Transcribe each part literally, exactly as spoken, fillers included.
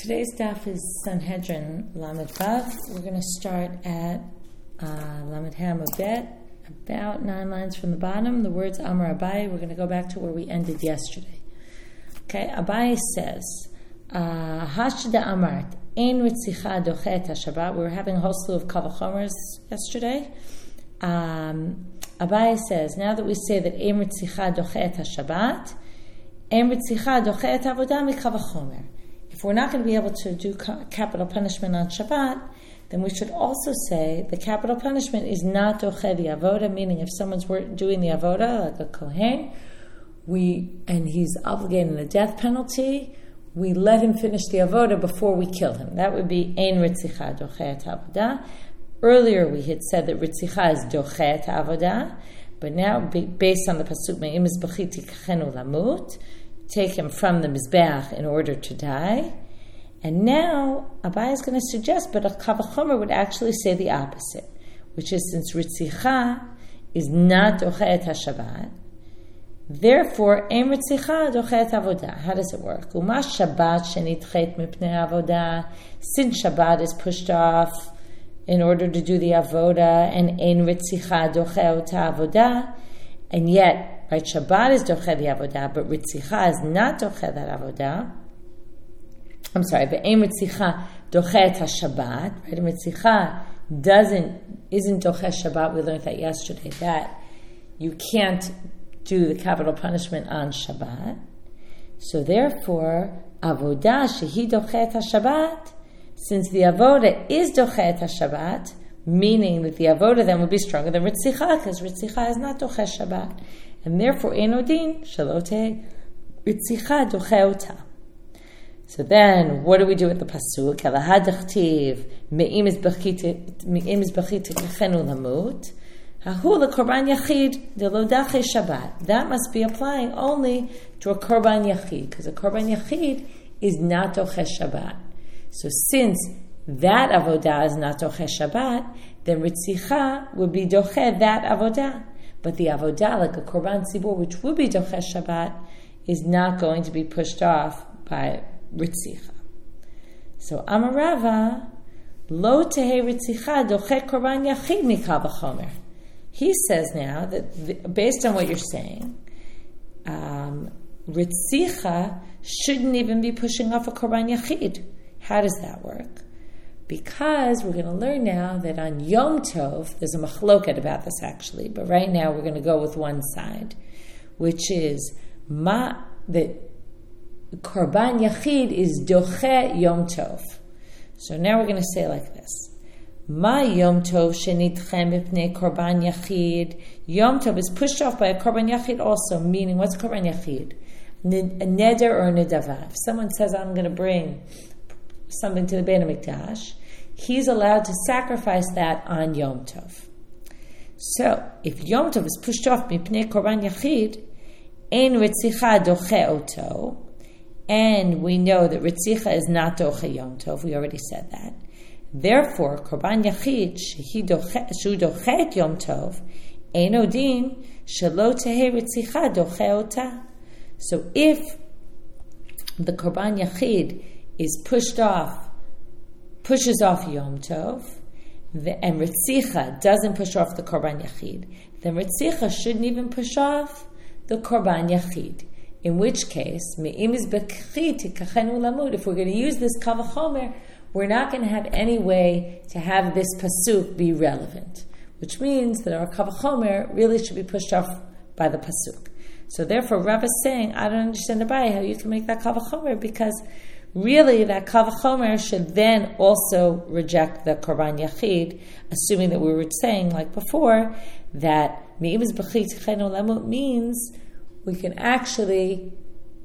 Today's daf is Sanhedrin Lamed Vav. We're going to start at uh, Lamed Ham Bet, about nine lines from the bottom. The words Amar Abaye. We're going to go back to where we ended yesterday. Okay, Abaye says, Hashda Amart, Ein Ritzicha Dochet HaShabbat. We were having a whole slew of Kavachomers yesterday. Um, Abaye says, now that we say that Ein Ritzicha Dochet HaShabbat, Ein Ritzicha Dochet Avodah Mikavachomer. If we're not going to be able to do capital punishment on Shabbat, then we should also say the capital punishment is not doche the avoda, meaning if someone's doing the avoda, like a kohen, we and he's obligating the death penalty, we let him finish the avoda before we kill him. That would be ein ritzicha doche et avoda. Earlier we had said that ritzicha is doche et avoda, but now based on the pasuk me'im mizbachit tikachenu lamut, take him from the Mizbeach in order to die. And now, Abaye is going to suggest, but a Kavachomer would actually say the opposite, which is since Ritzicha is not Dochet HaShabbat, therefore, Ein Ritzicha Dochet Avodah. How does it work? Uma Shabbat shenitchet mipnei avodah, since Shabbat is pushed off in order to do the avoda, and Ein Ritzicha Dochet Avodah, and yet, right, Shabbat is doche the avodah, but Ritzicha is not doche that avodah. I'm sorry, but Ein Ritzicha doche et HaShabbat, right? And Ritzicha doesn't, isn't doche Shabbat. We learned that yesterday, that you can't do the capital punishment on Shabbat. So therefore, avodah shehi doche et HaShabbat, since the avodah is doche et HaShabbat, meaning that the avoda then would be stronger than Ritzicha, because Ritzicha is not doche Shabbat. And therefore, Enodin, Shalote, Ritzicha doche ota. So then, what do we do with the pasuk? Elahadachtiv, me'im izbachit tekachenu lamut, hahu lekorban yachid, delodache Shabbat. That must be applying only to a korban yachid, because a korban yachid is not doche Shabbat. So since that avodah is not doche Shabbat, then Ritzicha would be doche that avodah. But the avodah, like a korban tzibur, which would be doche Shabbat, is not going to be pushed off by Ritzicha. So Amar Rava, lo tehe Ritzicha doche korban yachid mikal v'chomer. He says now that the, based on what you're saying, um, Ritzicha shouldn't even be pushing off a korban yachid. How does that work? Because we're going to learn now that on Yom Tov, there's a machloket about this actually, but right now we're going to go with one side, which is ma the korban yachid is doche Yom Tov. So now we're going to say like this: Ma Yom Tov shenitchem mipnei korban yachid. Yom Tov is pushed off by a korban yachid also, meaning what's korban yachid? A neder or a nedava. If someone says, I'm going to bring something to the Beit HaMikdash, he's allowed to sacrifice that on Yom Tov. So, if Yom Tov is pushed off mipnei korban yachid, ein ritzicha doche oto, and we know that ritzicha is not doche Yom Tov, we already said that. Therefore, korban yachid shehi doche et Yom Tov, ein odin shelo tehe ritzicha doche ota. So, if the korban yachid is pushed off, pushes off Yom Tov, the, and Ritzicha doesn't push off the Korban Yachid, then Ritzicha shouldn't even push off the Korban Yachid. In which case, me'im izbachit tikachenu lamut, if we're going to use this Kavachomer, we're not going to have any way to have this pasuk be relevant, which means that our Kavachomer really should be pushed off by the pasuk. So therefore, Rav is saying, I don't understand Abaye how you can make that Kavachomer, because really, that Kavachomer should then also reject the Korban Yachid, assuming that we were saying, like before, that Me'im Izbachit Chenu Lamut means we can actually,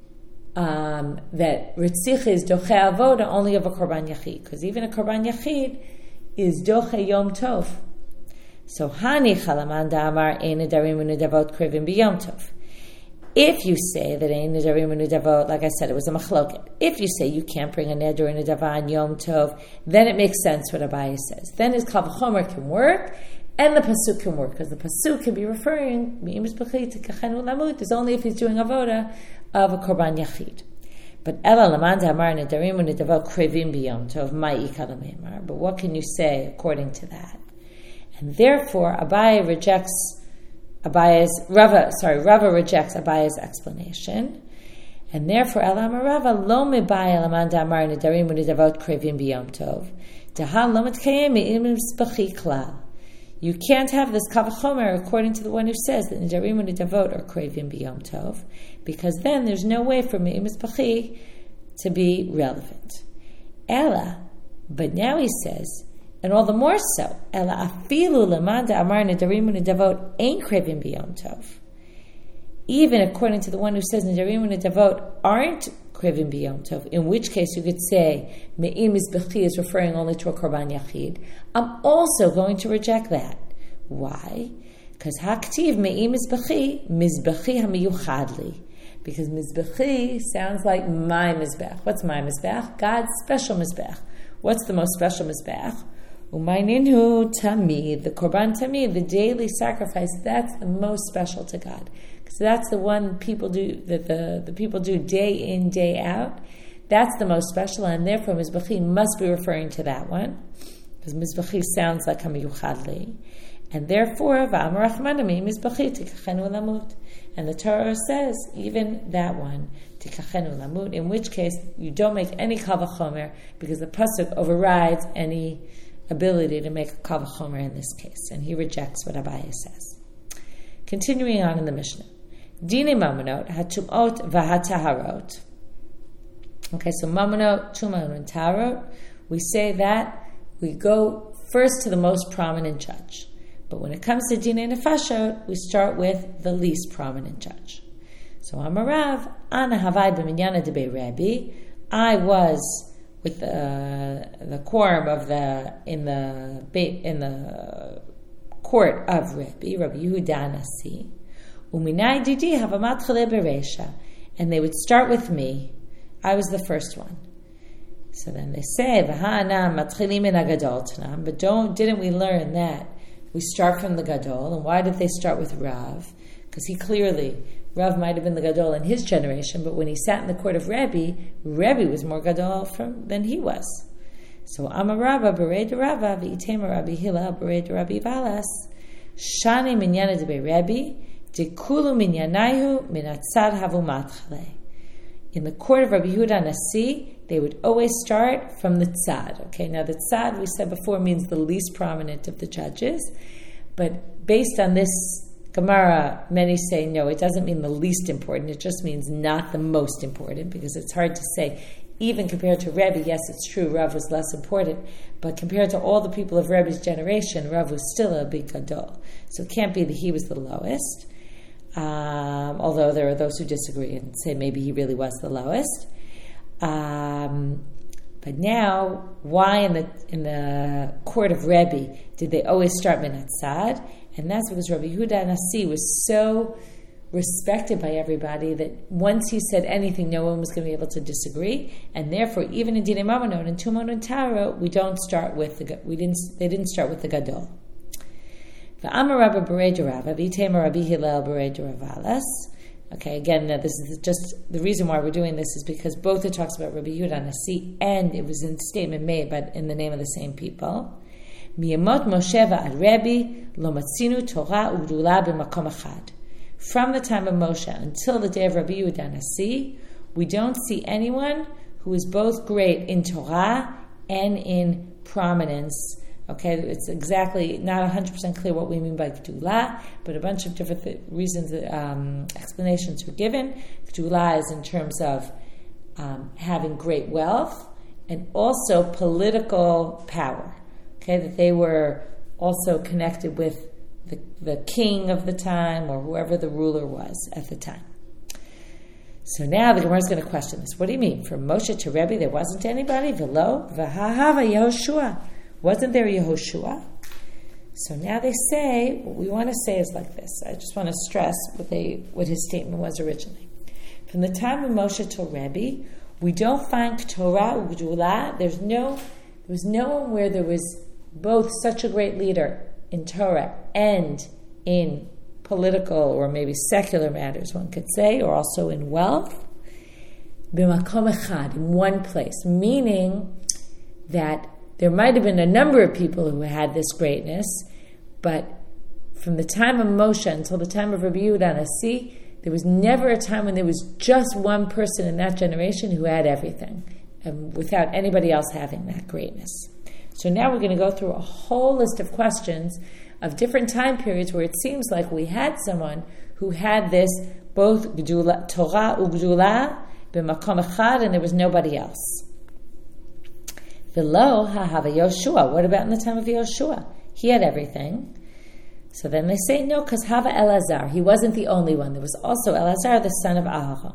um, that Ritzich is Doche Avoda only of a Korban Yachid, because even a Korban Yachid is Doche Yom Tov. So, Hani Chalaman Da'amar Ein Nedarim U'Nedavot Krivim B'Yom Tov. If you say that ein nedarim u'nedavot, like I said, it was a machloket. If you say you can't bring a neder and a nedava on Yom Tov, then it makes sense what Abaye says. Then his kavachomer can work, and the pasuk can work, because the pasuk can be referring, me'im izbachit tikachenu lamut, is only if he's doing avoda of a korban yachid. But Ela Lamanda Amar Nedarim Unidavot Krevim Biyom Tov Ma'ika Lamemar. But what can you say according to that? And therefore, Abaye rejects Abaye's Rava. Sorry, Rava rejects Abaye's explanation, and therefore Ela Amar Rava Lo Mebaya Lamanda Amar Nedarim Unidavot Krevim Biyom Tov Dahal Lo Mitkayem Me'im Misbachi Klal. You can't have this kavachomer according to the one who says that Nedarim Unidavot are Krevim Biyom Tov, because then there's no way for Me'im Misbachi to be relevant. Ela, but now he says, and all the more so, Ela afilu lamanda amar nedarim unidavot ain't krevim biyom tov. Even according to the one who says nedarim unidavot aren't krevim biyom tov, in which case you could say me'im mizbechi is referring only to a korban yachid. I'm also going to reject that. Why? Because haktiv me'im mizbechi mizbechi hamiyuchadli. Because mizbechi sounds like my mizbech. What's my mizbech? God's special mizbech. What's the most special mizbech? Umayninhu tamid, the korban tamid, the daily sacrifice. That's the most special to God, because that's the one people do that the, the people do day in, day out. That's the most special, and therefore mizbechi must be referring to that one, because mizbechi sounds like hamiyuchadli, and therefore va'amarachmanami mizbechi tikachenu lamut. And the Torah says, even that one, tikachenu lamut, in which case you don't make any kavachomer, because the pasuk overrides any ability to make a kavachomer in this case. And he rejects what Abaye says. Continuing on in the Mishnah. Dine mamonot, hatumot v'hataharot. Okay, so mamonot, tumah, and taharot, we say that we go first to the most prominent judge. But when it comes to Dinei Nefashot, we start with the least prominent judge. So Amarav, Ana Havai b'minyana debei Rabbi, I was with the the quorum of the in the in the court of Rabbi Rabbi Yehuda Nasi, uminai didi havamat chale bereisha, and they would start with me. I was the first one. So then they say v'ha'anam matchilim min hagadol tanam, but don't didn't we learn that we start from the gadol? And why did they start with Rav? Because he clearly, Rav might have been the gadol in his generation, but when he sat in the court of Rebbe, Rebbe was more gadol from, than he was. So Amar Rabba berei de Rava v'itema Rabbi Hillel berei de Rabbi Valas shani minyana de Rebbe dekulu minyanayhu minatzad havumat chale. In the court of Rabbi Yehuda Nasi, they would always start from the tzad. Okay, now the tzad, we said before, means the least prominent of the judges. But based on this Gemara, many say, no, it doesn't mean the least important. It just means not the most important, because it's hard to say. Even compared to Rebbe, yes, it's true, Rav was less important. But compared to all the people of Rebbe's generation, Rav was still a big gadol. So it can't be that he was the lowest. Um, although there are those who disagree and say maybe he really was the lowest. Um, but now, why in the in the court of Rebbe did they always start Minat Tzad? And that's because Rabbi Yehuda Nasi was so respected by everybody that once he said anything, no one was going to be able to disagree. And therefore, even in Dinei Mamonot and Tumot and Taharot, we don't start with the we didn't they didn't start with the Gadol. V'amar Rabba berei de Rava v'itema Rabbi Hillel berei de Ravalas. Okay, again, this is just the reason why we're doing this is because both it talks about Rabbi Yehuda Nasi and it was in statement made, but in the name of the same people. Miyamot Moshe v'ad Rebbe lo matzinu Torah u'gdula b'makom echad. From the time of Moshe until the day of Rabbi Yehuda Nasi, we don't see anyone who is both great in Torah and in prominence. Okay, it's exactly not one hundred percent clear what we mean by Gdula, but a bunch of different th- reasons, um, explanations were given. Gdula is in terms of um, having great wealth and also political power. Okay, that they were also connected with the, the king of the time or whoever the ruler was at the time. So now the Gemara is going to question this. What do you mean? From Moshe to Rebbe there wasn't anybody? V'lo v'hahava Yehoshua. Wasn't there Yehoshua? So now they say, what we want to say is like this. I just want to stress what they what his statement was originally. From the time of Moshe to Rebbe, we don't find Torah u'gdula. There's no, there was no one where there was both such a great leader in Torah and in political or maybe secular matters, one could say, or also in wealth. b'makom echad, in one place, meaning that there might have been a number of people who had this greatness, but from the time of Moshe until the time of Rabbi Yehuda Nasi, there was never a time when there was just one person in that generation who had everything, and without anybody else having that greatness. So now we're going to go through a whole list of questions of different time periods where it seems like we had someone who had this, both Gdula, Torah u'Gdula, b'makom echad, and there was nobody else. V'lo ha'hava Yoshua. What about in the time of Yoshua? He had everything. So then they say, no, because Hava Elazar, he wasn't the only one. There was also Elazar, the son of Aharon.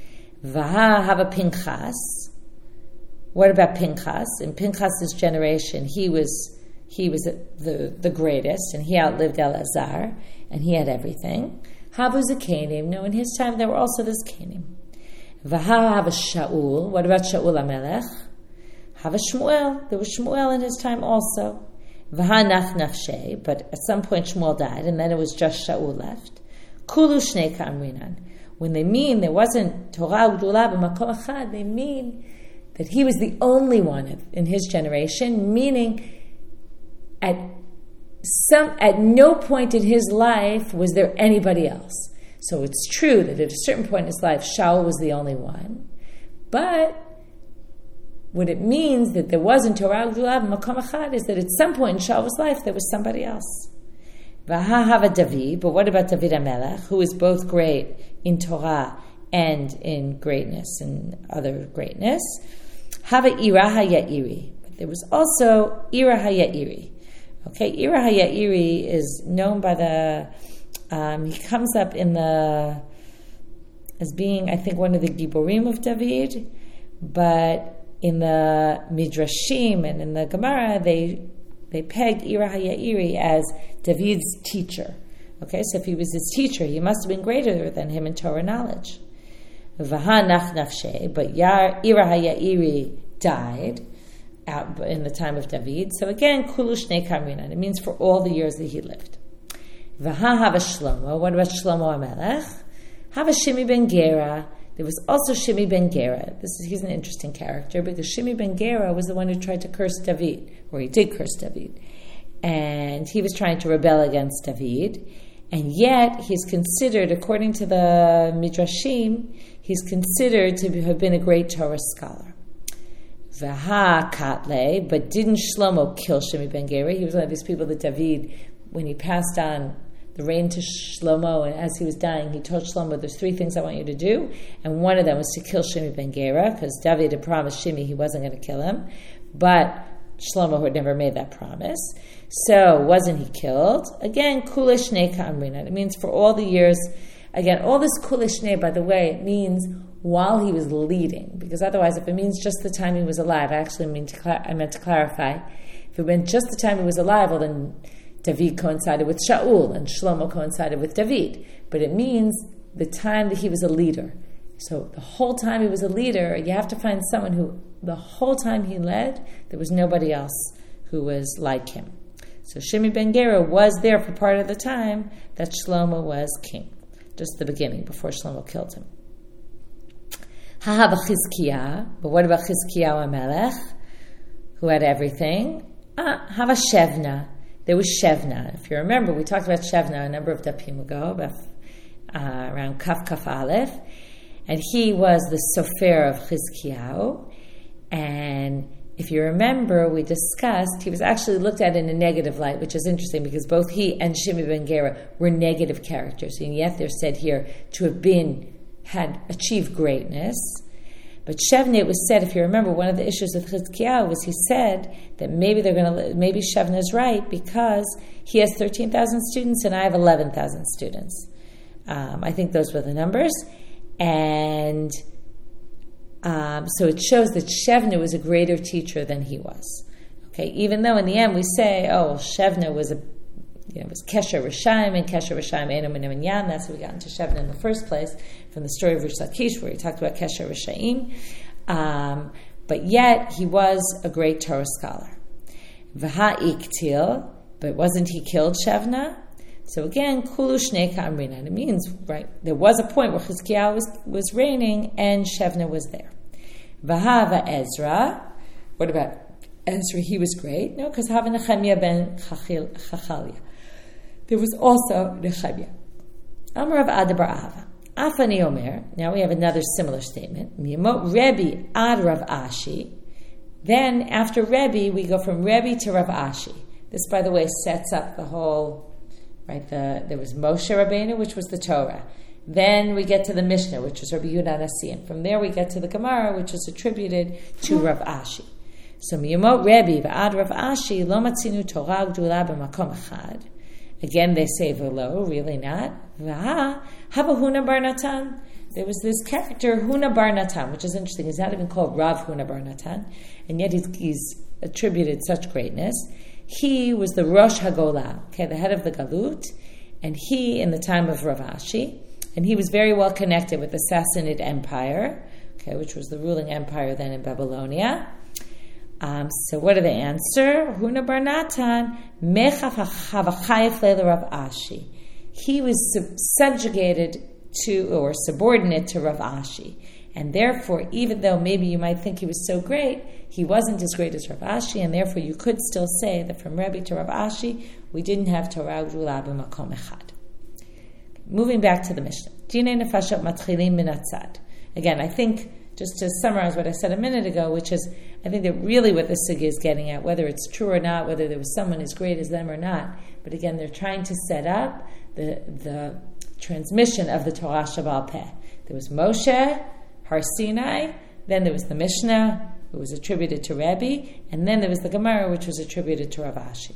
Vaha Hava Pinchas. What about Pinchas? In Pinchas' generation, he was he was the, the greatest, and he outlived Elazar, and he had everything. Hava Zakanim. No, in his time there were also the Zakanim. Vaha Hava Shaul. What about Shaul HaMelech? Hava Shmuel. There was Shmuel in his time also. V'hanach nafshe, but at some point Shmuel died, and then it was just Shaul left. Kulu shnei ka'amrinan. When they mean there wasn't Torah u'Gdula b'makom echad, they mean that he was the only one in his generation, meaning at some at no point in his life was there anybody else. So it's true that at a certain point in his life, Shaul was the only one, but what it means that there wasn't Torah u'Gdula b'makom echad is that at some point in Shaul's life there was somebody else. Vaha hava David, but what about David HaMelech, who is both great in Torah and in greatness and other greatness? Hava Ira HaYa'iri. But there was also Ira HaYa'iri. Okay, Ira HaYa'iri is known by the, um, he comes up in the, as being, I think, one of the Giborim of David, but in the Midrashim and in the Gemara, they they peg Ira HaYa'iri as David's teacher. Okay, so if he was his teacher, he must have been greater than him in Torah knowledge. V'hanach nafshe, but Ira HaYa'iri died out in the time of David. So again, kulu shnei kamrinan. It means for all the years that he lived. V'ha hava Shlomo. What about Shlomo HaMelech? Hava Shimi ben Gera. There was also Shimi ben Gera. This is, he's an interesting character because Shimi ben Gera was the one who tried to curse David, or he did curse David. And he was trying to rebel against David. And yet, he's considered, according to the Midrashim, he's considered to have been a great Torah scholar. Vaha katle, but didn't Shlomo kill Shimi ben Gera? He was one of these people that David, when he passed on the reign to Shlomo, and as he was dying, he told Shlomo, there's three things I want you to do, and one of them was to kill Shimi ben Gera, because David had promised Shimi he wasn't going to kill him, but Shlomo had never made that promise. So, wasn't he killed? Again, kula shnei ka'amrina. It means for all the years, again, all this kula shnei, by the way, it means while he was leading, because otherwise, if it means just the time he was alive, I actually mean to cl- I meant to clarify, if it meant just the time he was alive, well then David coincided with Shaul, and Shlomo coincided with David. But it means the time that he was a leader. So the whole time he was a leader, you have to find someone who, the whole time he led, there was nobody else who was like him. So Shimi ben Gera was there for part of the time that Shlomo was king. Just the beginning, before Shlomo killed him. Hahava Chizkiah, but what about Chizkiah HaMelech, who had everything? Ah, Hava Shevna. There was Shevna. If you remember, we talked about Shevna a number of dapim ago, about, uh, around Kaf Kaf Aleph, and he was the sofer of Chizkiyahu. And if you remember, we discussed, he was actually looked at in a negative light, which is interesting because both he and Shimi ben Gera were negative characters, and yet they're said here to have been, had achieved greatness. But Shevna, it was said, if you remember, one of the issues with Chizkiyahu was he said that maybe they're going to, maybe Shevna is right because he has thirteen thousand students and I have eleven thousand students. Um, I think those were the numbers. And um, so it shows that Shevna was a greater teacher than he was. Okay, even though in the end we say, oh, well, Shevna was a, you know, it was Kesher Rishayim, and Kesher Rishayim Eino Min Minyan. That's how we got into Shevna in the first place, from the story of Rish Lakish, where he talked about Kesher Rishayim. Um, but yet, he was a great Torah scholar. V'ha iktil, but wasn't he killed, Shevna? So again, Kulu Shnei Ka'amrina. It means, right, there was a point where Chizkiyahu was, was reigning and Shevna was there. Vahava Ezra. What about Ezra? He was great. No, because Hava Nechemia ben Chachalia. There was also Nechemia. Amar of Adabar Ahava. Afani Omer. Now we have another similar statement. Miyamot Rebbe Ad Rav Ashi. Then after Rebbe, we go from Rebbe to Rav Ashi. This, by the way, sets up the whole, right, the, there was Moshe Rabbeinu, which was the Torah. Then we get to the Mishnah, which was Rabbi Yehuda Nasi. And from there we get to the Gemara, which is attributed to Rav Ashi. So, Miyamot Rebbe v'ad Rav Ashi, lo matzinu Torah gdula b'makom echad. Again, they say v'lo, really not. V'ha, hava Huna bar Natan. There was this character, Huna bar Natan, which is interesting. He's not even called Rav Huna bar Natan, and yet he's, he's attributed such greatness. He was the Rosh HaGolah, okay, the head of the Galut, and he, in the time of Rav Ashi, and he was very well connected with the Sassanid Empire, okay, which was the ruling empire then in Babylonia. Um, so what do they answer? Huna bar Natan, Mechaf HaChavachayef Leila Rav Ashi. He was sub- subjugated to, or subordinate to Rav Ashi. And therefore, even though maybe you might think he was so great, he wasn't as great as Rav Ashi, and therefore you could still say that from Rebbe to Rav Ashi, we didn't have Torah Gdula b'makom echad. Moving back to the Mishnah. Dinei nefashot matchilim min hatzad. Again, I think, just to summarize what I said a minute ago, which is, I think that really what this sugya is getting at, whether it's true or not, whether there was someone as great as them or not, but again, they're trying to set up the, the transmission of the Torah Shebaal Peh. There was Moshe, Har Sinai, then there was the Mishnah, it was attributed to Rebbe, and then there was the Gemara, which was attributed to Rav Ashi.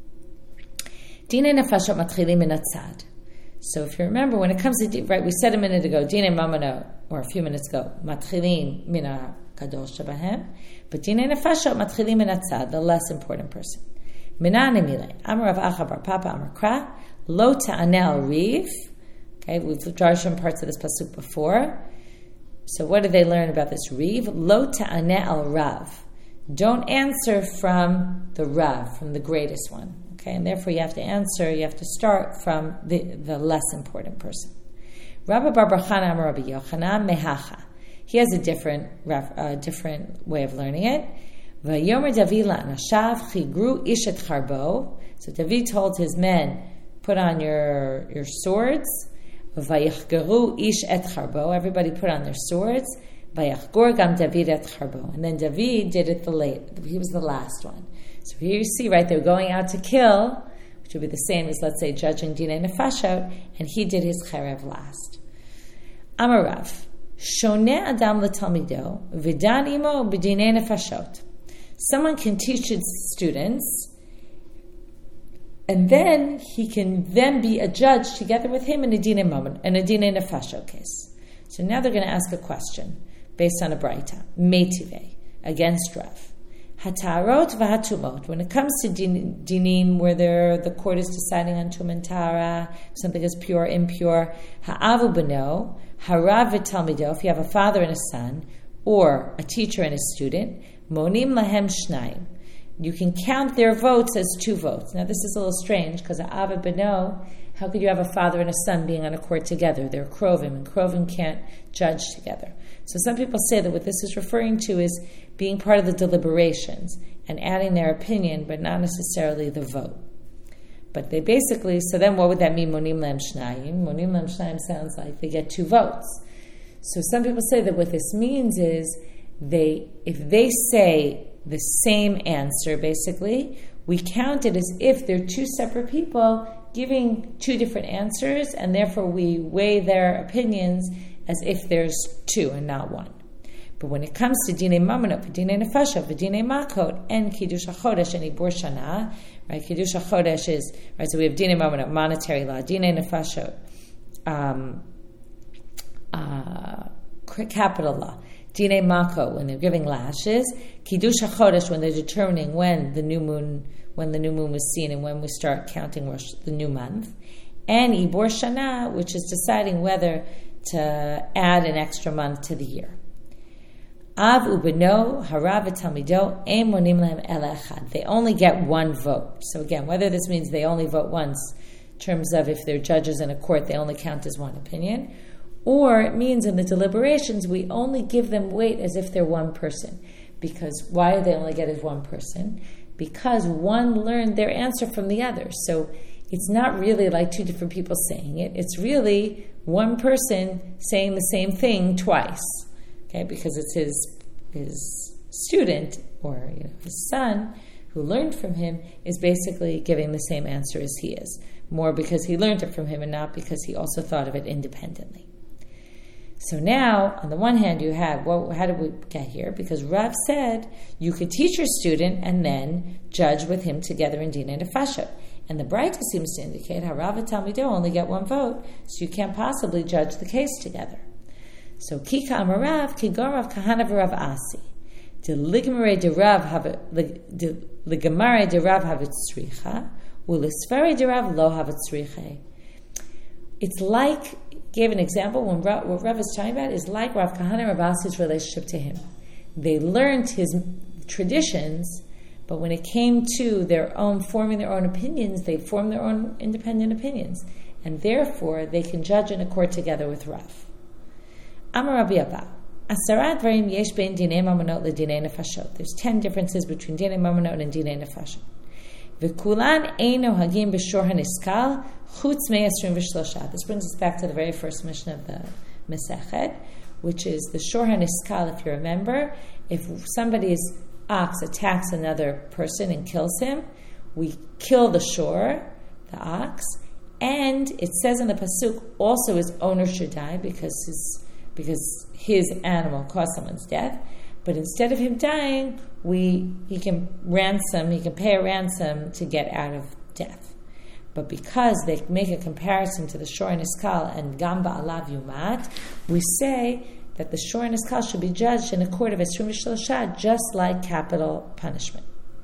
Dinei nefashot matchilim min hatzad. So if you remember, when it comes to, right, we said a minute ago, Dinei mamano, or a few minutes ago, matchilim min hakadosh shebahem, but Dinei nefashot matchilim min hatzad, the less important person. Minan emile, Amar Rav Acha bar Papa Amar Kra, lo ta'aneh al riv. Okay, we've darshan parts of this pasuk before. So what did they learn about this Riv? Lo ta'aneh al Rav. Don't answer from the Rav, from the greatest one. Okay, and therefore you have to answer, you have to start from the, the less important person. Rabbi Bar Bar Chana Amar Rabbi Yochanan mehacha. He has a different uh, different way of learning it. Vayomer David la'anashav chigru ish et charbo. So David told his men, put on your your swords. Vayachgeru ish et charbo. Everybody put on their swords. Vayachgor gam David et charbo. And then David did it the late. He was the last one. So here you see, right, they're going out to kill, which would be the same as, let's say, judging Dinei Nefashot, and he did his cherev last. Amarav, Shoneh Adam l'talmido, v'dan imo b'dinei nefashot. Someone can teach his students, and then he can then be a judge together with him in a Dinei Mammon, in a Dinei Nefashot case. So now they're going to ask a question based on a Braita, Meitive, against Rav. Hatarot v'hatumot. When it comes to din, dinim, where the court is deciding on tum and tara, something is pure, impure. Ha'avu b'no, harav v'talmido. If you have a father and a son, or a teacher and a student, monim lahem shnayim. You can count their votes as two votes. Now this is a little strange because ha'avu b'no. How could you have a father and a son being on a court together? They're krovim, and krovim can't judge together. So some people say that what this is referring to is being part of the deliberations and adding their opinion, but not necessarily the vote. But they basically, so then what would that mean, monim lem shnayim? Monim lem shnayim sounds like they get two votes. So some people say that what this means is, they, if they say the same answer, basically, we count it as if they're two separate people giving two different answers, and therefore we weigh their opinions as if there's two and not one. But when it comes to Dinei Mamonot, Dinei Nefashot, Dinei Makot, and Kiddush HaChodesh and Ibur Shana, right? Kiddush HaChodesh is, right, so we have Dinei Mamonot, monetary law, Dinei Nefashot, um, uh, capital law, Dinei Makot, when they're giving lashes, Kiddush HaChodesh, when they're determining when the new moon, when the new moon was seen and when we start counting Rosh, the new month, and Ibur Shana, which is deciding whether to add an extra month to the year. Av ubeno harav v'talmido ein monim lehem ela echad. They only get one vote. So again, whether this means they only vote once terms of if they're judges in a court, they only count as one opinion. Or it means in the deliberations, we only give them weight as if they're one person. Because why do they only get as one person? Because one learned their answer from the other. So it's not really like two different people saying it. It's really one person saying the same thing twice. Okay, because it's his his student or you know, his son who learned from him is basically giving the same answer as he is. More because he learned it from him and not because he also thought of it independently. So now, on the one hand, you have, well, how did we get here? Because Rav said you could teach your student and then judge with him together in Dinei Nefashot. And the Braita seems to indicate how Rav and Talmido only get one vote, so you can't possibly judge the case together. So, Kika Amarav, Kigor Rav Kahana v'Rav Asi. The Ligmare de Rav have the Gemare de Rav have it tzricha, u'Lisferi de Rav lo have it tzricha. It's like, gave an example, when Rav, what Rav is talking about is like Rav Kahana and Rav Asi's relationship to him. They learned his traditions, but when it came to their own forming their own opinions, they formed their own independent opinions, and therefore they can judge in a court together with Rav. Amar Rabbi Abba, Asarat Varim Yesh Bein Dinei Mamonot LeDinei Nefashot. There's ten differences between Dinei Mamonot and Dinei Nefashot. V'kulan eino hagim b'shor haniskal chutz me'esrim v'shlosha. This brings us back to the very first mission of the Masechet, which is the shor haniskal. If you remember, if somebody's ox attacks another person and kills him, we kill the shor, the ox, and it says in the pasuk also his owner should die because his because his animal caused someone's death. But instead of him dying, we he can ransom, he can pay a ransom to get out of death. But because they make a comparison to the shor and iskal and gamba alav yumat, we say that the shor and iskal should be judged in a court of esrim v'shlosha, just like capital punishment.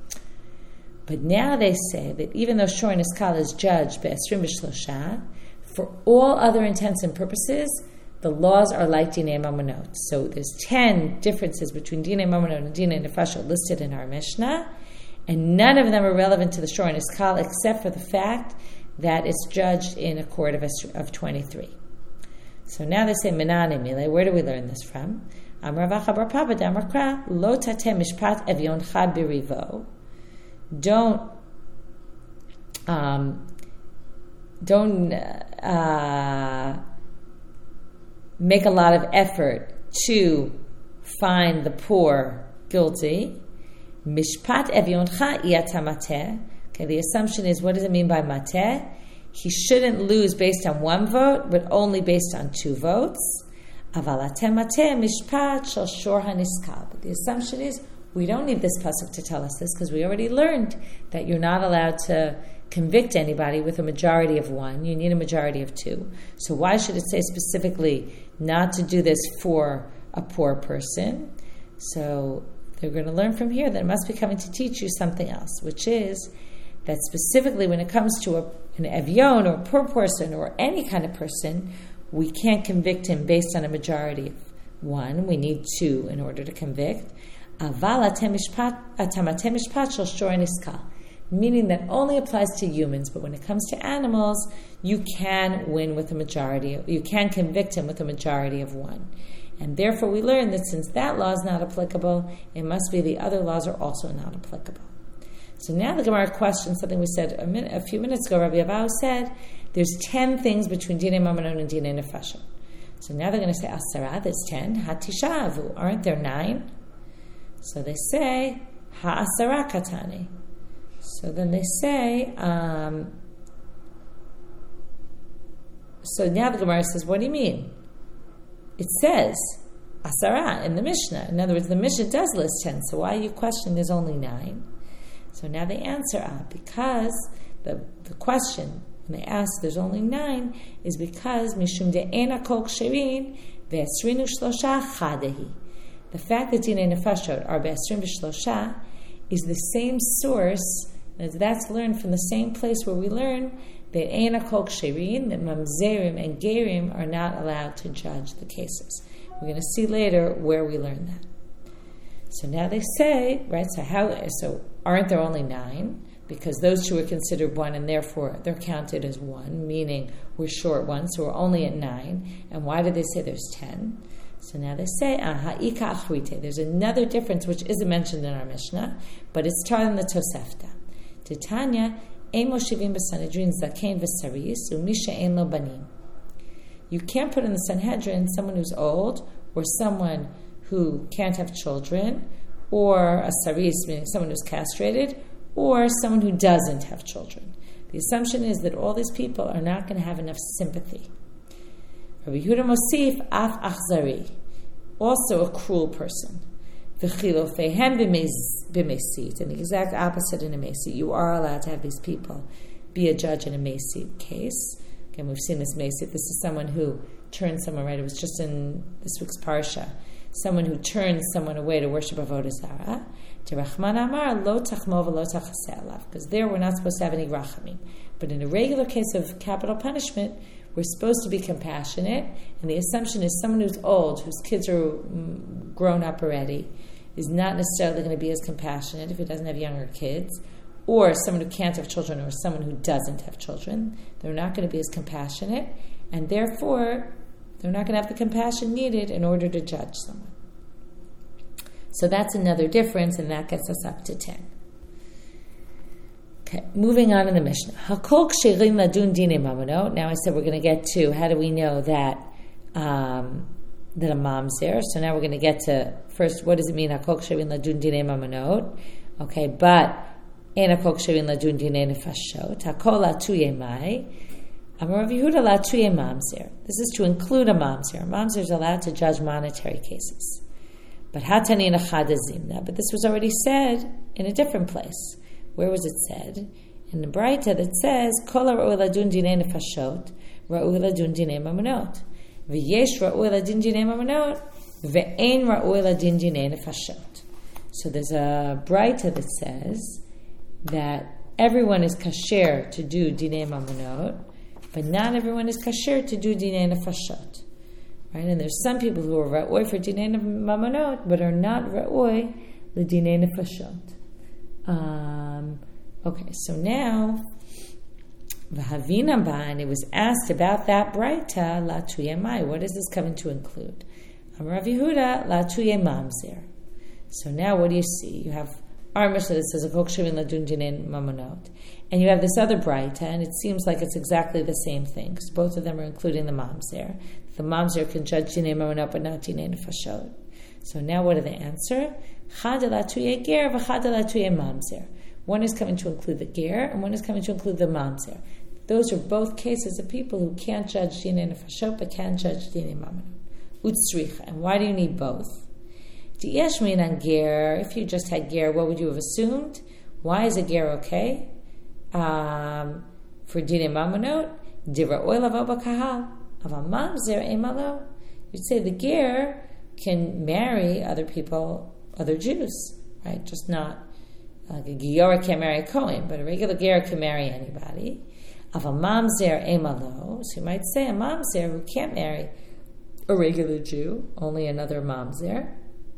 But now they say that even though shor and iskal is judged by esrim v'shlosha, for all other intents and purposes, the laws are like Dinei Mamonot. So there's ten differences between Dinei Mamonot and Dinei Nefashot listed in our Mishnah, and none of them are relevant to the shor and iskal except for the fact that it's judged in a court of, of twenty-three. So now they say, Menane Mile, where do we learn this from? Amar Rava Bar Papa Damar Kra, Lo Tate Mishpat Evioncha Birivo. Don't, um, don't, uh, make a lot of effort to find the poor guilty. Mishpat evioncha iatamate. Okay, the assumption is, what does it mean by mateh? He shouldn't lose based on one vote, but only based on two votes. Avalate mateh mishpat shel shor haniskal. But the assumption is, we don't need this pasuk to tell us this because we already learned that you're not allowed to convict anybody with a majority of one. You need a majority of two. So why should it say specifically not to do this for a poor person? So they're going to learn from here that it must be coming to teach you something else, which is that specifically when it comes to a, an evion or a poor person or any kind of person, we can't convict him based on a majority of one. We need two in order to convict. Aval atem mishpat shel shor haniskal. Meaning that only applies to humans, but when it comes to animals, you can win with a majority, of, you can convict him with a majority of one. And therefore we learn that since that law is not applicable, it must be the other laws are also not applicable. So now the Gemara questions something we said a, minute, a few minutes ago. Rabbi Abau said, there's ten things between Dinei Mamonot and Dinei Nefashot. So now they're going to say, Asara, there's ten. Hatishavu, aren't there nine? So they say, Ha'asara katani. So then they say, um, so now the Gemara says, what do you mean? It says, Asara in the Mishnah. In other words, the Mishnah does list ten, so why are you questioning there's only nine? So now they answer, ah, because the, the question, when they ask there's only nine, is because Mishum de'ena kol ksherin ve'esrinu shlosha chadehi. The fact that Dinei Nefashot are be'esrin v'shlosha is the same source. That's learned from the same place where we learn that Eina Kol Ksherin, that Mamzerim and Gerim are not allowed to judge the cases. We're going to see later where we learn that. So now they say, right, so how, so aren't there only nine? because those two are considered one, and therefore they're counted as one, meaning we're short one, so we're only at nine. And why did they say there's ten? So now they say, aha, ika achrite. There's another difference which isn't mentioned in our Mishnah, but it's taught in the Tosefta. Titania, emo shivim b'sanhedrin zakein v'saris, umisha ein lo banim. You can't put in the Sanhedrin someone who's old, or someone who can't have children, or a saris, meaning someone who's castrated, or someone who doesn't have children. The assumption is that all these people are not going to have enough sympathy. Rabbi Yehuda Mosif, af achzari, also a cruel person. V'chilofehem b'mesit, and the exact opposite in a mesit. You are allowed to have these people be a judge in a mesit case. Again, we've seen this mesit. This is someone who turns someone, right? It was just in this week's parsha. Someone who turns someone away to worship Avodah Zarah. Terachman Amar lo tachmo v'lo tachaseh alav, because there we're not supposed to have any rachamim. But in a regular case of capital punishment, we're supposed to be compassionate, and the assumption is someone who's old, whose kids are grown up already, is not necessarily going to be as compassionate if he doesn't have younger kids, or someone who can't have children, or someone who doesn't have children. They're not going to be as compassionate, and therefore they're not going to have the compassion needed in order to judge someone. So that's another difference, and that gets us up to ten. Okay, moving on in the Mishnah. Hakol ksherim ladun dine mamonot. Now I said we're going to get to how do we know that um, that a mamzer. So now we're going to get to first, what does it mean? Hakol ksherim ladun dine mamonot. Okay, but en hakol ksherim ladun dine nefashot. Hakol latuye mai. Amar Rav Yehuda latuye mamzer. This is to include a mamzer. A mamzer is allowed to judge monetary cases. But hatani nachadazimna. But this was already said in a different place. Where was it said? In the Braita that says, Kol ha'ra'u ladun dinei nefashot, ra'u ladun dinei mamonot. V'yesh ra'u ladun dinei mamonot, ve'ein ra'u ladun dinei nefashot. So there's a Braita that says that everyone is kasher to do dinei mamonot, but not everyone is kasher to do dinei nefashot. Right? And there's some people who are ra'oi for dinei mamonot, but are not ra'oi l'dinei nefashot. Um, okay, so now, v'havina ba, and it was asked about that Braita, la tuye mai. What is this coming to include? Amar Rav Yehuda, la tuye mamzer. So now what do you see? You have our Mishnah that says, hakol ksherim ladun dinei mamonot. And you have this other Braita, and it seems like it's exactly the same thing, because both of them are including the mamzer. The mamzer can judge dinei mamonot, but not dinei nefashot. So now what are the answer? One is coming to include the ger, and one is coming to include the mamzer. Those are both cases of people who can't judge dinei nefashot, but can judge dinei mamonot. Utsricha. And why do you need both? Di'yeshmin on ger. If you just had ger, what would you have assumed? Why is a ger okay? Um, for dinei mamonot, dira'oi lavo b'kahal. Aval mamzer emalo. You'd say the ger can marry other people, other Jews, right? Just not like a Giora can't marry a Kohen, but a regular Ger can marry anybody. Of a mamzer emalo, so you might say a mamzer who can't marry a regular Jew, only another mamzer.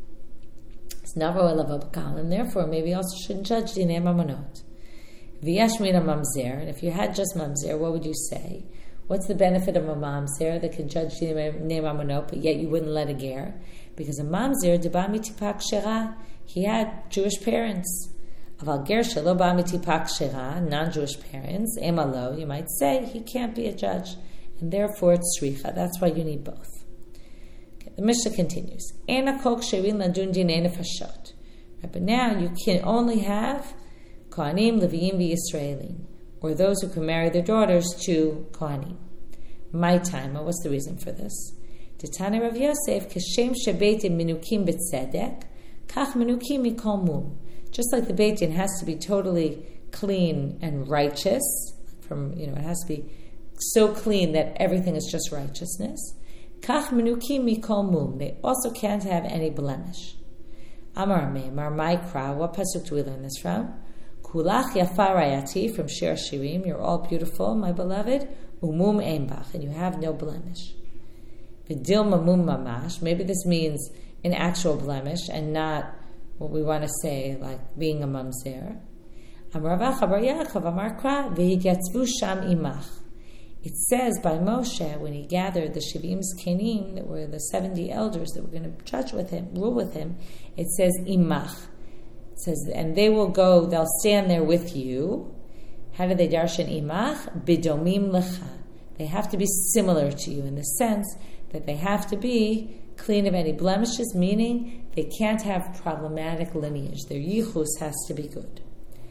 It's never a lavabakal, and therefore maybe also shouldn't judge dinei mamonot. V'yashmin a mamzer, and if you had just mamzer, what would you say? What's the benefit of a mamzer that can judge dinei mamonot, but yet you wouldn't let a ger? Because a mamzer, de ba mitipak shera, he had Jewish parents. Aval ger shelo ba mitipak shera, non-Jewish parents, emalo, you might say he can't be a judge, and therefore it's sricha. That's why you need both. Okay, the Mishnah continues. Ena kol ksherin ladun dinei nefashot. But now you can only have kohanim, leviim, v'yisraelim, or those who can marry their daughters to kohanim. My time. What's the reason for this? Titani Rav Yosef, kashem shebeitim minukim b'tzedek, kach minukim mikol mum. Just like the Beit Din has to be totally clean and righteous, from you know, it has to be so clean that everything is just righteousness. Kach minukim mikol mum. They also can't have any blemish. Amar Meimar Maikra. What pasuk do we learn this from? Kulach yafa rayati from Shir Shirim. You're all beautiful, my beloved. Umum einbach, and you have no blemish. V'dilma mum mamash. Maybe this means an actual blemish and not what we want to say like being a mamzer. Amar Rav Acha bar Yaakov Amar Kra v'higatzvu sham imach. It says by Moshe, when he gathered the Shivim Zkenim, that were the seventy elders that were going to judge with him, rule with him, it says imach. It says, and they will go, they'll stand there with you. How do they darshan imach? Bidomim lecha. They have to be similar to you in the sense that they have to be clean of any blemishes, meaning they can't have problematic lineage. Their yichus has to be good.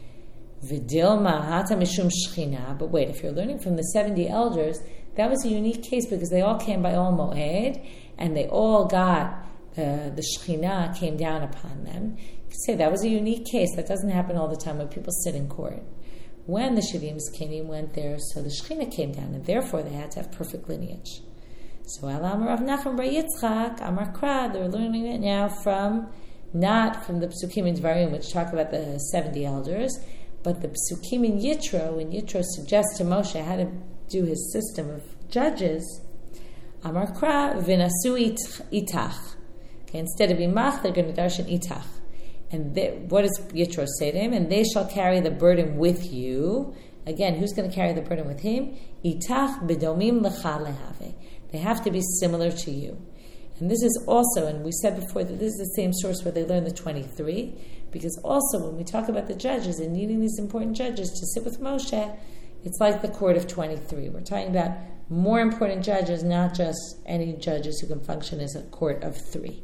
V'dilma hata mishum shechina. But wait, if you're learning from the seventy elders, that was a unique case because they all came by Ol Moed, and they all got uh, the shechina came down upon them. You could say that was a unique case. That doesn't happen all the time when people sit in court. When the Shivim Zkenim went there, so the shechina came down, and therefore they had to have perfect lineage. So Alam Rav Nachman bar Yitzchak Amar Kra, they're learning it now from not from the Psukim in Dvarim, which talk about the seventy elders, but the Psukim in Yitro, when Yitro suggests to Moshe how to do his system of judges, Amar Kra v'nasu itach. Okay, instead of imach, they're going to darshan itach. And they, what does Yitro say to him? And they shall carry the burden with you. Again, who's going to carry the burden with him? Itach b'domim lecha lehave. They have to be similar to you. And this is also, and we said before that this is the same source where they learn the twenty-three, because also when we talk about the judges and needing these important judges to sit with Moshe, it's like the court of twenty-three. We're talking about more important judges, not just any judges who can function as a court of three.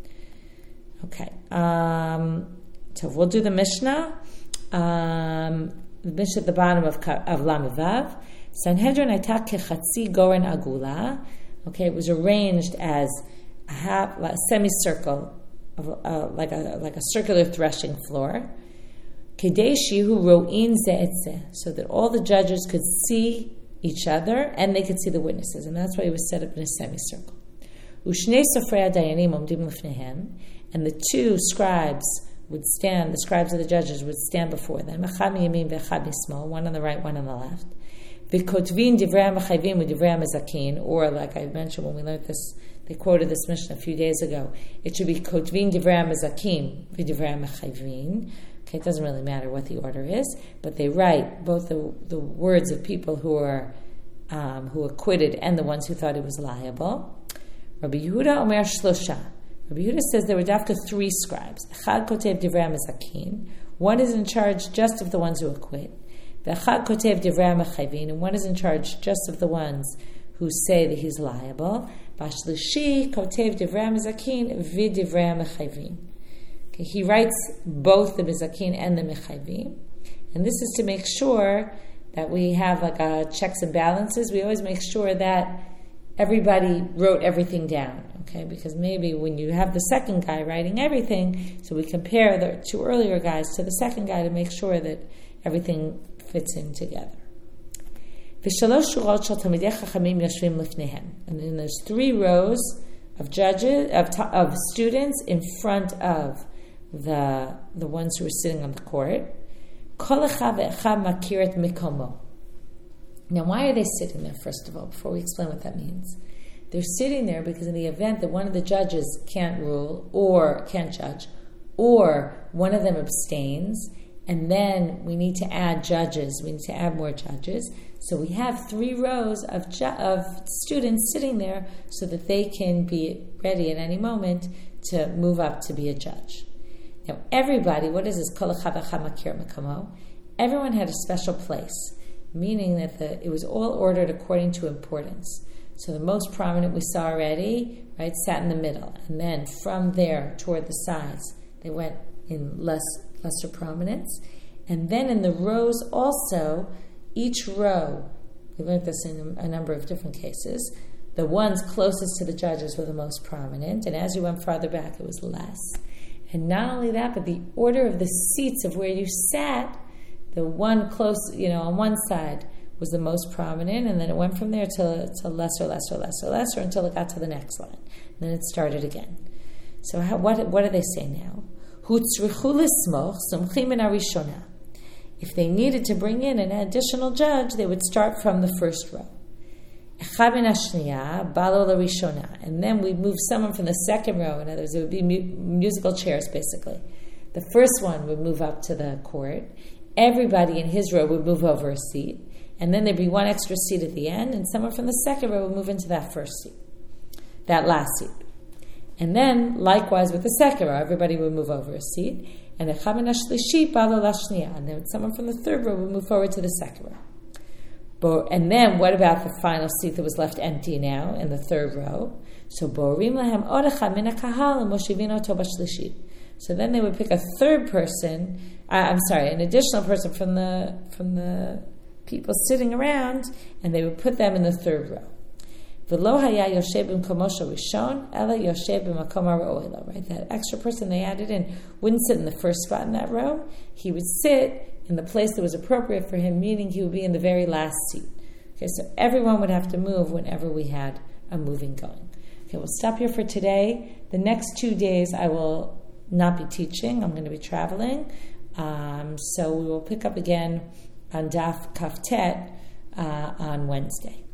Okay, um, so we'll do the Mishnah. Um, the Mishnah at the bottom of, of Lamed Vav. Sanhedrin Aita Kechatzi Goren Agula. Okay, it was arranged as a half, a semicircle, of, uh, like a like a circular threshing floor. Kedei Shihu Ro'in Ze'etzeh, so that all the judges could see each other and they could see the witnesses, and that's why it was set up in a semicircle. U'shnei Sofrei Dayanim Omdim Lifnehem, and the two scribes would stand. The scribes of the judges would stand before them. Echad miyamin ve'echad mismol, one on the right, one on the left. V'kotvin divrei ha'mechayvim u'divrei ha'mezakin, or like I mentioned when we learned this, they quoted this Mishnah a few days ago. It should be kotvin divrei ha'mezakin v'divrei ha'mechayvin. Okay, it doesn't really matter what the order is, but they write both the the words of people who are um, who acquitted and the ones who thought it was liable. Rabbi Yehuda Omer Shlosha. Rabbi Yehuda says there were dafka three scribes. Echad kotev divrei ha'mezakin. One is in charge just of the ones who acquit. V'echad kotev divrei ha'mechayvin, and one is in charge just of the ones who say that he's liable. B'shlishi kotev divrei ha'mezakin v'divrei ha'mechayvin. Okay, he writes both the mezakin and the mechayvin, and this is to make sure that we have like a checks and balances. We always make sure that everybody wrote everything down. Okay, because maybe when you have the second guy writing everything, so we compare the two earlier guys to the second guy to make sure that everything fits in together. And then there's three rows of judges, of, of students in front of the the ones who are sitting on the court. Now, why are they sitting there, first of all, before we explain what that means? They're sitting there because in the event that one of the judges can't rule or can't judge, or one of them abstains, and then we need to add judges, we need to add more judges. So we have three rows of ju- of students sitting there so that they can be ready at any moment to move up to be a judge. Now everybody, what is this? Everyone had a special place, meaning that the, it was all ordered according to importance. So the most prominent we saw already, right, sat in the middle. And then from there toward the sides, they went in less lesser prominence. And then in the rows also, each row, we learned this in a number of different cases, the ones closest to the judges were the most prominent. And as you went farther back, it was less. And not only that, but the order of the seats of where you sat, the one close, you know, on one side was the most prominent, and then it went from there to, to lesser, lesser, lesser, lesser, until it got to the next line. And then it started again. So how, what what do they say now? If they needed to bring in an additional judge, they would start from the first row. And then we'd move someone from the second row. In other words, it would be mu- musical chairs, basically. The first one would move up to the court, everybody in his row would move over a seat, and then there'd be one extra seat at the end, and someone from the second row would move into that first seat, that last seat. And then, likewise with the second row, everybody would move over a seat, and then and then someone from the third row would move forward to the second row. But, and then, what about the final seat that was left empty now in the third row? So, so then they would pick a third person. Uh, I'm sorry, an additional person from the from the people sitting around, and they would put them in the third row. Right, that extra person they added in wouldn't sit in the first spot in that row. He would sit in the place that was appropriate for him, meaning he would be in the very last seat. Okay, so everyone would have to move whenever we had a moving going. Okay, we'll stop here for today. The next two days I will not be teaching. I'm going to be traveling. Um, so we will pick up again on Daf Kaftet uh, on Wednesday.